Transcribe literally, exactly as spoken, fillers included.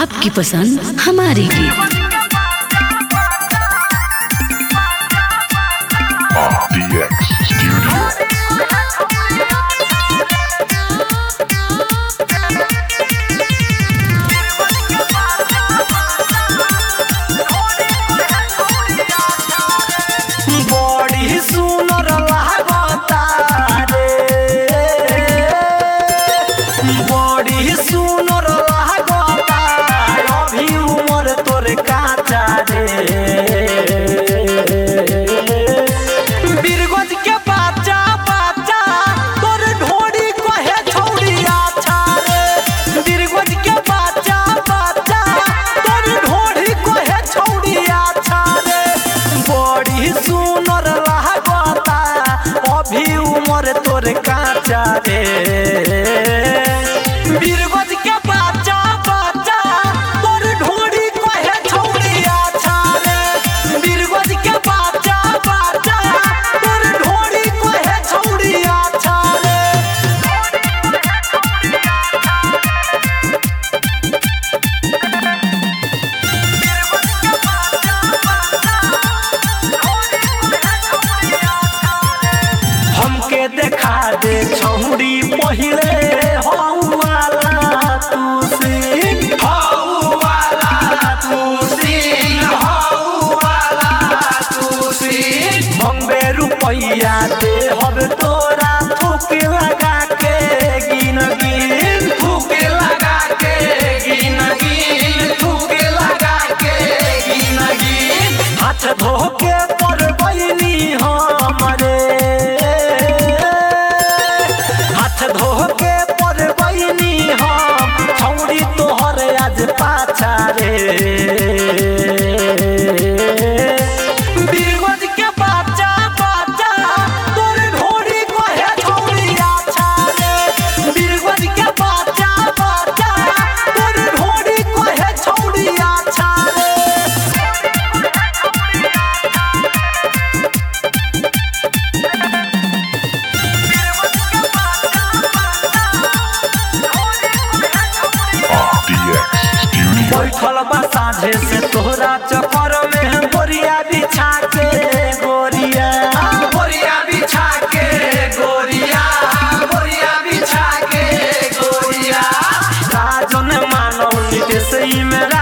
आपकी पसंद हमारी गीत। D X Studio. बड़ी सुनर लागता रे, बड़ी सुनर लागता, अभी उमर तोर काचा रे। बीरगंज के बाचा बाचा तोर ढोड़ी कहे छौड़ी अच्छा रे। बीरगंज के बाचा बाचा तोर ढोड़ी कहे छौड़ी अच्छा रे। बड़ी सुनर लागता, अभी उमर तोर काचा रे। बीरगंज के बाचा बाचा तोर ढोड़ी कहे छौड़ी अच्छा रे। बीरगंज के बाचा बाचा तोर ढोड़ी कहे छौड़ी अच्छा रे। हमके देखा दे छौड़ी पहिले हऊ वाला तू सिंह, हऊ वाला तू सिंह, हऊ वाला तू सिंह। बम्बे रुपैया दे हब तोरा थूक लगा के गिन गिन, थूक लगा के गिन गिन, थूक लगा के गिन गिन। हाथ धो के परबैनी हमरे, हाथ धो के परबैनी हम, छौड़ी तोहर आज पाछा रे। बीरगंज के बाचा बाचा तोर ढोड़ी कहे छौड़ी अच्छा रे। बीरगंज के बाचा बाचा तोर ढोड़ी कहे छौड़ी अच्छा रे। D X Studio. बैठल बा साझे से तोहरा चक्कर में, गोरिया बिछा के गोरिया, गोरिया बिछा के गोरिया, गोरिया बिछा के गोरिया। राजन मानव नितेश ई मेरा